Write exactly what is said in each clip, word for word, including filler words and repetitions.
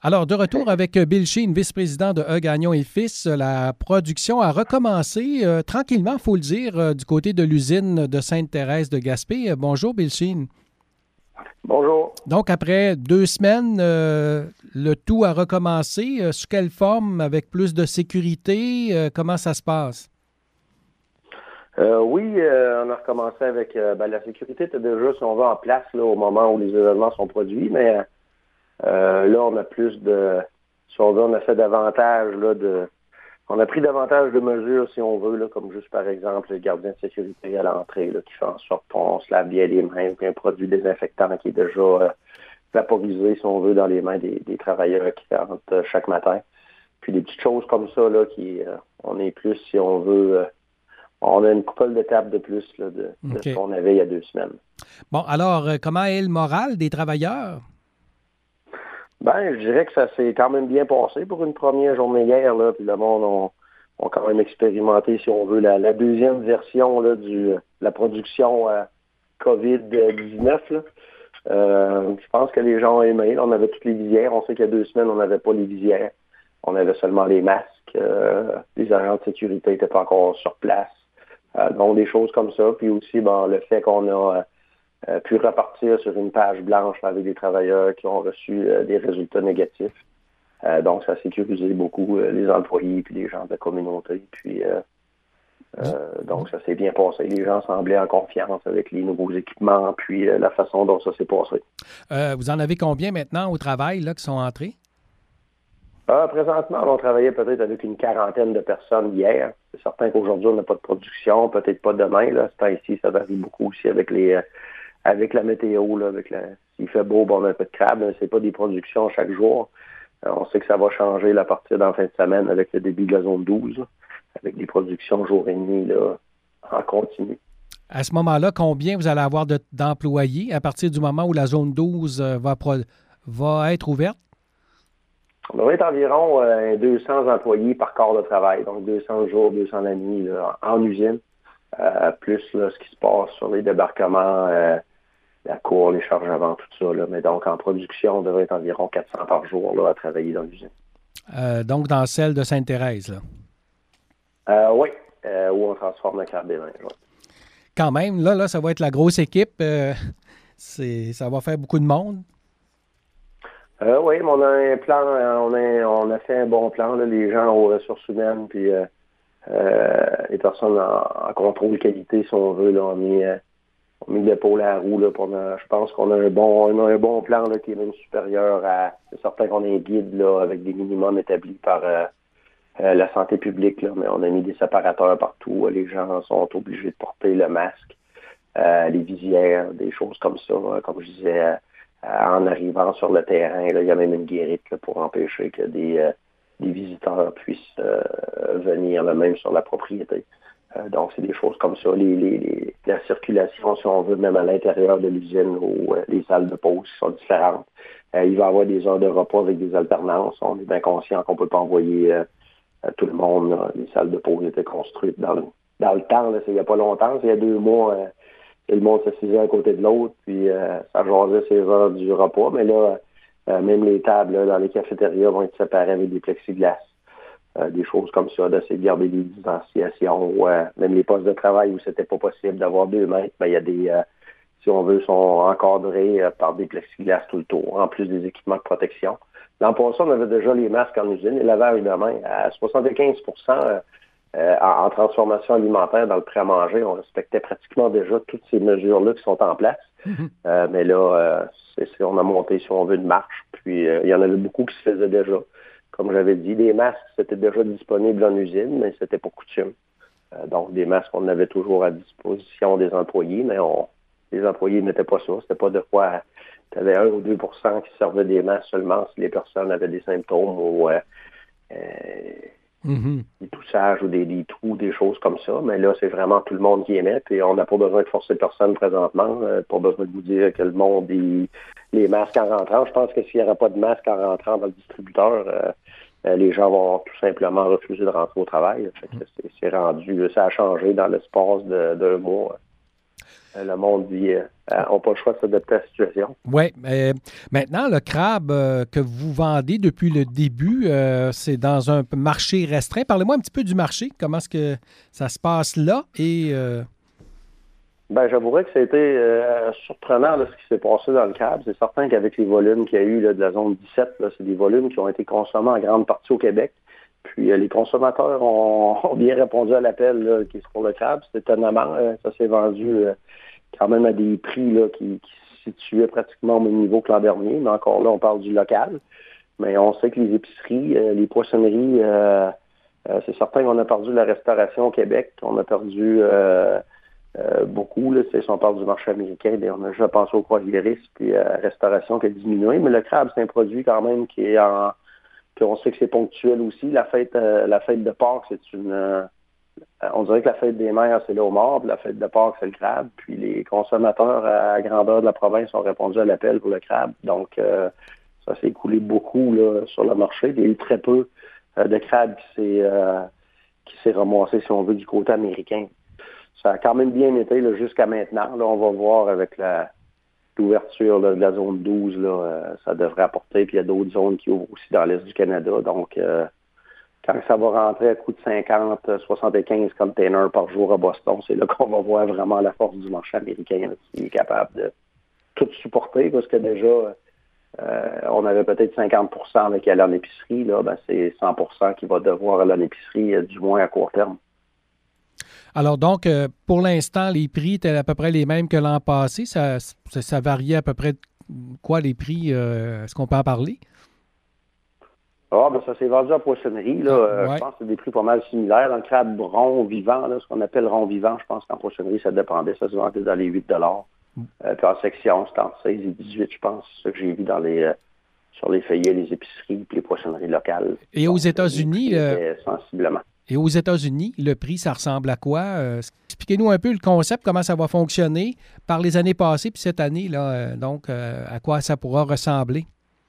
Alors, de retour avec Bill Sheen, vice-président de E. Gagnon et Fils, la production a recommencé euh, tranquillement, il faut le dire, euh, du côté de l'usine de Sainte-Thérèse de Gaspé. Euh, bonjour, Bill Sheen. Bonjour. Donc, après deux semaines, euh, le tout a recommencé. Euh, sous quelle forme? Avec plus de sécurité? Euh, comment ça se passe? Euh, oui, euh, on a recommencé avec... Euh, ben, la sécurité était déjà, si on veut, en place là, au moment où les événements sont produits, mais euh, là, on a plus de... Si on veut, on a fait davantage là, de... On a pris davantage de mesures, si on veut, là, comme juste, par exemple, le gardien de sécurité à l'entrée là, qui fait en sorte qu'on se lave bien les mains, puis un produit désinfectant qui est déjà euh, vaporisé, si on veut, dans les mains des, des travailleurs qui rentrent euh, chaque matin. Puis des petites choses comme ça, là, qui... Euh, on est plus, si on veut... Euh, on a une couple d'étapes de plus là, de, de Okay. ce qu'on avait il y a deux semaines. Bon, alors, euh, comment est le moral des travailleurs? Ben, je dirais que ça s'est quand même bien passé pour une première journée hier, là, puis le monde ont on quand même expérimenté, si on veut, la, la deuxième version là, du la production euh, covid dix-neuf. Là. Euh, je pense que les gens ont aimé. Là, on avait toutes les visières. On sait qu'il y a deux semaines, on n'avait pas les visières. On avait seulement les masques. Euh, les agents de sécurité n'étaient pas encore sur place. Euh, donc, des choses comme ça. Puis aussi, bon, le fait qu'on a euh, pu repartir sur une page blanche avec des travailleurs qui ont reçu euh, des résultats négatifs. Euh, donc, ça a sécurisé beaucoup euh, les employés puis les gens de la communauté. Puis, euh, euh, donc, ça s'est bien passé. Les gens semblaient en confiance avec les nouveaux équipements puis euh, la façon dont ça s'est passé. Euh, vous en avez combien maintenant au travail là, qui sont entrés? Ah, présentement, on travaillait peut-être avec une quarantaine de personnes hier. C'est certain qu'aujourd'hui, on n'a pas de production, peut-être pas demain. Là. Ce temps-ci, ça varie beaucoup aussi avec les euh, avec la météo. Là, avec la... S'il fait beau, bon, on a un peu de crabe, mais c'est pas des productions chaque jour. Euh, on sait que ça va changer là, à partir de la fin de semaine avec le début de la zone douze, là, avec des productions jour et nuit là, en continu. À ce moment-là, combien vous allez avoir de, d'employés à partir du moment où la zone douze euh, va, pro, va être ouverte? On devrait être environ euh, deux cents employés par corps de travail, donc deux cents jours, deux cents la nuit là, en, en usine, euh, plus là, ce qui se passe sur les débarquements, euh, la cour, les chargements, tout ça. Là. Mais donc, en production, on devrait être environ quatre cents par jour là, à travailler dans l'usine. Euh, donc, dans celle de Sainte-Thérèse, là? Euh, oui, euh, où on transforme le crabe des vins. Ouais. Quand même, là, là, ça va être la grosse équipe. Euh, c'est, ça va faire beaucoup de monde. Euh, oui, mais on a un plan, on a, on a fait un bon plan, là, les gens aux ressources humaines, puis euh, euh, les personnes en, en contrôle qualité, si on veut, là, on mis, euh, on mis l'épaule à la roue, là, pour, euh, je pense qu'on a un bon, on a un bon plan là, qui est même supérieur à, c'est certain qu'on a un guide là, avec des minimums établis par euh, euh, la santé publique, là, mais on a mis des séparateurs partout, les gens sont obligés de porter le masque, euh, les visières, des choses comme ça, hein, comme je disais, euh, en arrivant sur le terrain, là, il y a même une guérite là, pour empêcher que des, euh, des visiteurs puissent euh, venir là, même sur la propriété. Euh, donc, c'est des choses comme ça. Les, les, les, la circulation, si on veut, même à l'intérieur de l'usine ou euh, les salles de pause sont différentes. Euh, il va y avoir des heures de repas avec des alternances. On est bien conscient qu'on ne peut pas envoyer euh, tout le monde. Là. Les salles de pause étaient construites dans le, dans le temps. Là, c'est il n'y a pas longtemps. C'est il y a deux mois. Euh, Et le monde s'assisait à côté de l'autre, puis euh, ça jasait ses heures du repas. Mais là, euh, même les tables là, dans les cafétérias vont être séparées avec des plexiglas. Euh, des choses comme ça, d'essayer de garder des distanciations. Ou, euh, même les postes de travail où c'était pas possible d'avoir deux mètres, ben, il y a des, euh, si on veut, sont encadrés euh, par des plexiglas tout le tour, en plus des équipements de protection. L'an passé, on avait déjà les masques en usine, les lavages de main à soixante-quinze pour cent. Euh, Euh, en, en transformation alimentaire, dans le prêt-à-manger, on respectait pratiquement déjà toutes ces mesures-là qui sont en place. Mm-hmm. Euh, mais là, euh, c'est, c'est, on a monté, si on veut, une marche. Puis, euh, il y en avait beaucoup qui se faisaient déjà. Comme j'avais dit, des masques, c'était déjà disponible en usine, mais c'était pas coutume. Euh, donc, des masques, on avait toujours à disposition des employés, mais on, les employés ne mettaient pas ça. C'était pas de quoi... Tu avais un ou deux pour cent qui servaient des masques seulement si les personnes avaient des symptômes ou... Euh, euh, Mm-hmm. des toussages ou des, des trous, des choses comme ça. Mais là, c'est vraiment tout le monde qui émet. Et on n'a pas besoin de forcer personne présentement. Euh, pas besoin de vous dire que le monde, il, les masques en rentrant. Je pense que s'il n'y aura pas de masque en rentrant dans le distributeur, euh, euh, les gens vont tout simplement refuser de rentrer au travail. Fait que c'est, c'est rendu, ça a changé dans l'espace de, d'un mois. le monde dit euh, n'a pas le choix de s'adapter à la situation. Oui. Euh, maintenant, le crabe euh, que vous vendez depuis le début, euh, c'est dans un marché restreint. Parlez-moi un petit peu du marché. Comment est-ce que ça se passe là? Et euh... Ben, j'avouerais que ça a été euh, surprenant là, ce qui s'est passé dans le crabe. C'est certain qu'avec les volumes qu'il y a eu là, de la zone dix-sept, là, c'est des volumes qui ont été consommés en grande partie au Québec. Puis euh, les consommateurs ont, ont bien répondu à l'appel là, qui est pour le crabe. C'est étonnamment, euh, ça s'est vendu euh, quand même à des prix là, qui, qui se situaient pratiquement au même niveau que l'an dernier. Mais encore là, on parle du local. Mais on sait que les épiceries, euh, les poissonneries, euh, euh, c'est certain qu'on a perdu la restauration au Québec. On a perdu euh, euh, beaucoup. Là, si on parle du marché américain, bien, on a déjà pensé aux croisiéristes, puis à la restauration qui a diminué. Mais le crabe, c'est un produit quand même qui est en... Puis on sait que c'est ponctuel aussi. La fête euh, la fête de Pâques, c'est une... Euh, on dirait que la fête des mers, c'est le homard, puis la fête de Pâques, c'est le crabe. Puis les consommateurs à grandeur de la province ont répondu à l'appel pour le crabe. Donc, euh, ça s'est écoulé beaucoup là, sur le marché. Il y a eu très peu euh, de crabe qui s'est euh, qui s'est ramassé, si on veut, du côté américain. Ça a quand même bien été là, jusqu'à maintenant. Là, on va voir avec la l'ouverture là, de la zone douze, là, euh, ça devrait apporter. Puis il y a d'autres zones qui ouvrent aussi dans l'est du Canada. Donc, euh, quand ça va rentrer à coût de cinquante, soixante-quinze containers par jour à Boston, c'est là qu'on va voir vraiment la force du marché américain là, qui est capable de tout supporter. Parce que déjà, euh, on avait peut-être cinquante pour cent là, qui allait en épicerie. Là, ben, c'est cent pour cent qui va devoir aller en épicerie, euh, du moins à court terme. Alors donc, euh, pour l'instant, les prix étaient à peu près les mêmes que l'an passé. Ça, ça, ça variait à peu près quoi les prix? Euh, est-ce qu'on peut en parler? Ah, ben ça s'est vendu en poissonnerie. Là. Ah, Euh, ouais. je pense que c'est des prix pas mal similaires. Dans le crabe rond vivant, là, ce qu'on appelle rond vivant, je pense qu'en poissonnerie, ça dépendait. Ça se vendait dans les huit dollars. Euh, puis en section, c'était entre seize et dix-huit, je pense. C'est ça que j'ai vu dans les, euh, sur les feuillets, les épiceries puis les poissonneries locales. Et Donc, aux États-Unis, euh, sensiblement. Et aux États-Unis, le prix, ça ressemble à quoi? Euh, expliquez-nous un peu le concept, comment ça va fonctionner par les années passées, puis cette année, là, euh, donc, euh, à quoi ça pourra ressembler?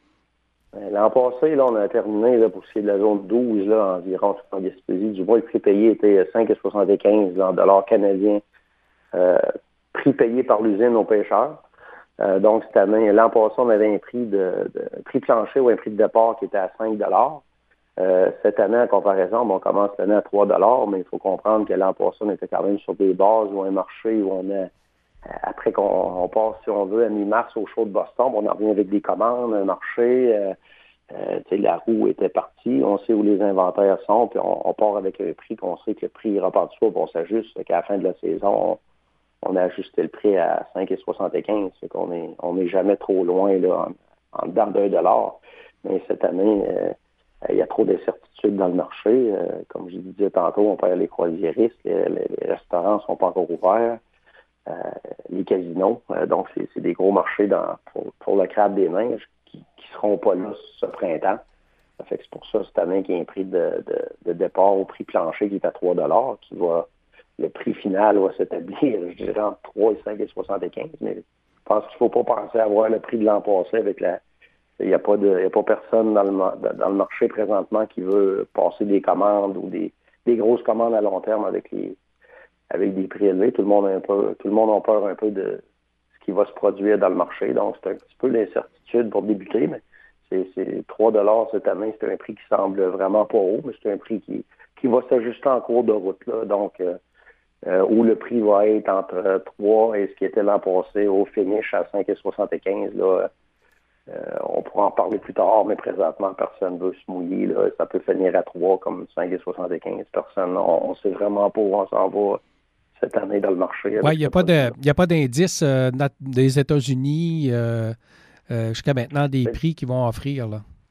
L'an passé, là, on a terminé là, pour ce qui est de la zone douze, là, environ en Gaspésie. Du moins, le prix payé était cinq virgule soixante-quinze en dollars canadiens, euh, prix payé par l'usine aux pêcheurs. Euh, donc, cette année, l'an passé, on avait un prix de, de prix plancher ou un prix de départ qui était à cinq dollars. Euh, cette année, en comparaison, bon, on commence l'année à trois dollars, mais il faut comprendre que l'an passé, on était quand même sur des bases ou un marché où on a, après qu'on on passe, si on veut, à mi-mars au show de Boston, on en revient avec des commandes, un marché, euh, euh, tu sais, la roue était partie, on sait où les inventaires sont, puis on, on part avec un prix qu'on sait que le prix ira par dessous, puis on s'ajuste, qu'à la fin de la saison, on, on a ajusté le prix à cinq virgule soixante-quinze, c'est qu'on est, on n'est jamais trop loin, là, en, en dedans d'un dollar. Mais cette année, euh, il y a trop d'incertitudes dans le marché. Euh, comme je disais tantôt, on perd les croisiéristes, les, les, les restaurants ne sont pas encore ouverts, euh, les casinos. Euh, donc, c'est, c'est des gros marchés dans, pour, pour le crabe des neiges qui ne seront pas là ce printemps. Ça fait que c'est pour ça, cette année, qu'il y a un prix de, de, de départ au prix plancher qui est à trois dollars, qui va, le prix final va s'établir, je dirais, entre trois et cinq virgule soixante-quinze. Mais je pense qu'il ne faut pas penser à avoir le prix de l'an passé avec la Il n'y a pas de, il y a pas personne dans le, dans le marché présentement qui veut passer des commandes ou des, des grosses commandes à long terme avec les, avec des prix élevés. Tout le monde a un peu, tout le monde a peur un peu de ce qui va se produire dans le marché. Donc, c'est un petit peu l'incertitude pour débuter, mais c'est, c'est trois dollars cette année. C'est un prix qui semble vraiment pas haut, mais c'est un prix qui, qui va s'ajuster en cours de route, là. Donc, euh, euh, où le prix va être entre trois et ce qui était l'an passé au finish à cinq virgule soixante-quinze, là. Euh, on pourra en parler plus tard, mais présentement, personne ne veut se mouiller. Là. Ça peut finir à trois comme cinq virgule soixante-quinze. Personne, on ne sait vraiment pas où on s'en va cette année dans le marché. Oui, il n'y a, a pas d'indice euh, des États-Unis euh, euh, jusqu'à maintenant des prix qu'ils vont offrir.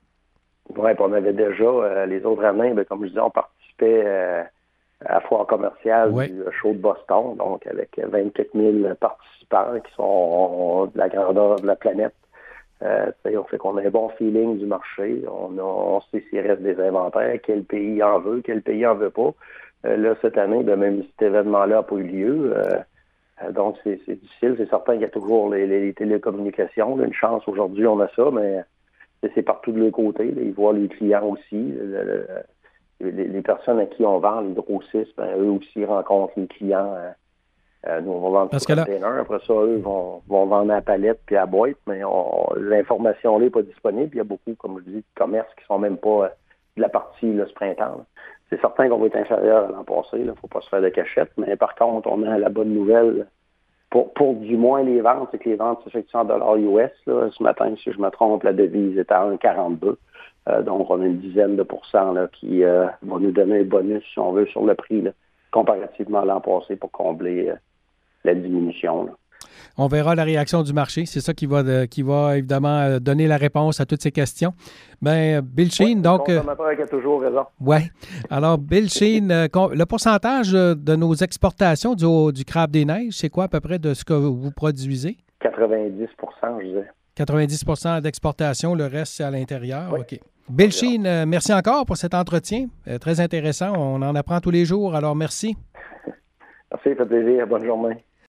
Oui, on avait déjà, euh, les autres années, bien, comme je disais, on participait euh, à la foire commerciale ouais. du show de Boston, donc avec vingt-quatre mille participants qui sont de la grandeur de la planète. Euh, on fait qu'on a un bon feeling du marché. On, a, on sait s'il reste des inventaires, quel pays en veut, quel pays en veut pas. Euh, là, cette année, ben, même si cet événement-là n'a pas eu lieu, euh, donc c'est, c'est difficile. C'est certain qu'il y a toujours les, les, les télécommunications. Là, une chance, aujourd'hui, on a ça, mais c'est partout de l'autre côté. Là. Ils voient les clients aussi. Le, le, les, les personnes à qui on vend, les grossistes, ben, eux aussi rencontrent les clients. Euh, Euh, nous, on va vendre Parce sur que là... container. Après ça, eux vont, vont vendre à la palette puis à la boîte, mais on, l'information là n'est pas disponible. Il y a beaucoup, comme je dis, de commerces qui sont même pas euh, de la partie là, ce printemps. Là. C'est certain qu'on va être inférieur à l'an passé. Il ne faut pas se faire de cachette. Mais par contre, on a la bonne nouvelle pour, pour du moins les ventes, c'est que les ventes s'effectuent en dollars U S. Là. Ce matin, si je me trompe, la devise est à un virgule quarante-deux. Euh, donc, on a une dizaine de pourcents là, qui euh, va nous donner un bonus, si on veut, sur le prix, là, comparativement à l'an passé pour combler euh, la diminution. Là. On verra la réaction du marché. C'est ça qui va, de, qui va évidemment donner la réponse à toutes ces questions. Ben, Bill Sheen, ouais, donc... Le consommateur qui a toujours raison. Oui. Alors, Bill Sheen, euh, le pourcentage de nos exportations du, du crabe des neiges, c'est quoi à peu près de ce que vous produisez? quatre-vingt-dix pour cent, je disais. quatre-vingt-dix pour cent d'exportation, le reste, c'est à l'intérieur. Oui. OK. Bill Sheen, euh, merci encore pour cet entretien. Euh, très intéressant. On en apprend tous les jours. Alors, merci. Merci, ça fait plaisir. Bonne journée.